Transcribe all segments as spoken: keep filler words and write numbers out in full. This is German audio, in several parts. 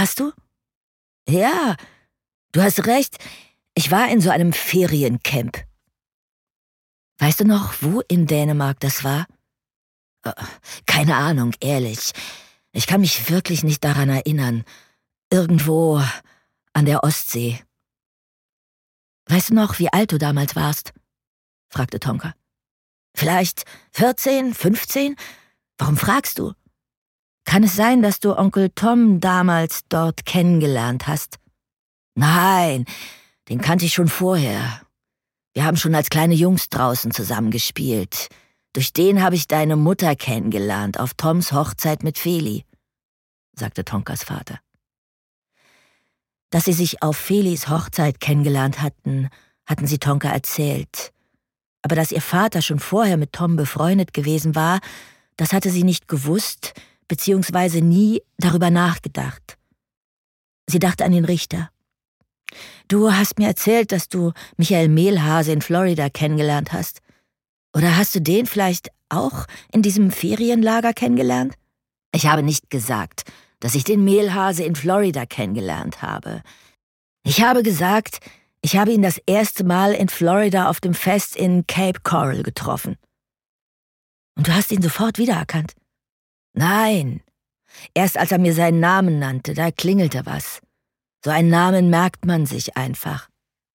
Warst du? Ja, du hast recht. Ich war in so einem Feriencamp. Weißt du noch, wo in Dänemark das war? Keine Ahnung, ehrlich. Ich kann mich wirklich nicht daran erinnern. Irgendwo an der Ostsee. Weißt du noch, wie alt du damals warst? Fragte Tonka. Vielleicht vierzehn, fünfzehn? Warum fragst du? Kann es sein, dass du Onkel Tom damals dort kennengelernt hast? Nein, den kannte ich schon vorher. Wir haben schon als kleine Jungs draußen zusammen gespielt. Durch den habe ich deine Mutter kennengelernt auf Toms Hochzeit mit Feli, sagte Tonkas Vater. Dass sie sich auf Felis Hochzeit kennengelernt hatten, hatten sie Tonka erzählt. Aber dass ihr Vater schon vorher mit Tom befreundet gewesen war, das hatte sie nicht gewusst, beziehungsweise nie darüber nachgedacht. Sie dachte an den Richter. Du hast mir erzählt, dass du Michael Mehlhase in Florida kennengelernt hast. Oder hast du den vielleicht auch in diesem Ferienlager kennengelernt? Ich habe nicht gesagt, dass ich den Mehlhase in Florida kennengelernt habe. Ich habe gesagt, ich habe ihn das erste Mal in Florida auf dem Fest in Cape Coral getroffen. Und du hast ihn sofort wiedererkannt? Nein, erst als er mir seinen Namen nannte, da klingelte was. So einen Namen merkt man sich einfach.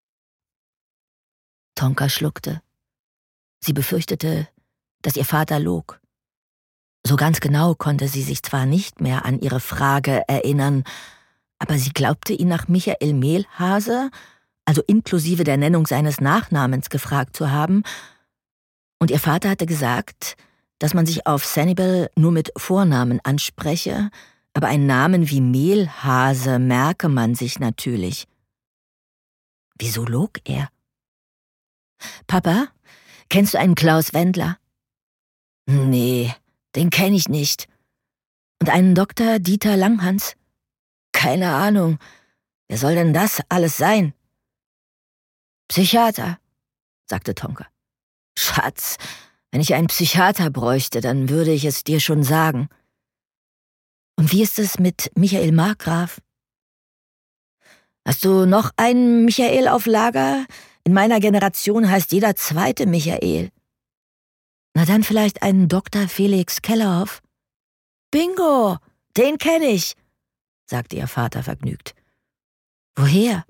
Tonka schluckte. Sie befürchtete, dass ihr Vater log. So ganz genau konnte sie sich zwar nicht mehr an ihre Frage erinnern, aber sie glaubte ihn nach Michael Mehlhase, also inklusive der Nennung seines Nachnamens, gefragt zu haben, und ihr Vater hatte gesagt, dass man sich auf Sanibel nur mit Vornamen anspreche, aber einen Namen wie Mehlhase merke man sich natürlich. Wieso log er? Papa, kennst du einen Klaus Wendler? Nee, den kenne ich nicht. Und einen Doktor Dieter Langhans? Keine Ahnung. Wer soll denn das alles sein? Psychiater, sagte Tonka. Schatz, wenn ich einen Psychiater bräuchte, dann würde ich es dir schon sagen. Und wie ist es mit Michael Markgraf? Hast du noch einen Michael auf Lager? In meiner Generation heißt jeder zweite Michael. Na dann vielleicht einen Doktor Felix Kellerhoff? Bingo, den kenne ich, sagte ihr Vater vergnügt. Woher?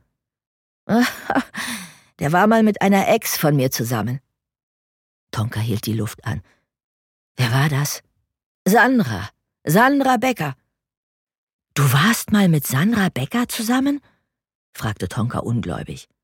Der war mal mit einer Ex von mir zusammen. Tonka hielt die Luft an. Wer war das? Sandra. Sandra Becker. Du warst mal mit Sandra Becker zusammen? Fragte Tonka ungläubig.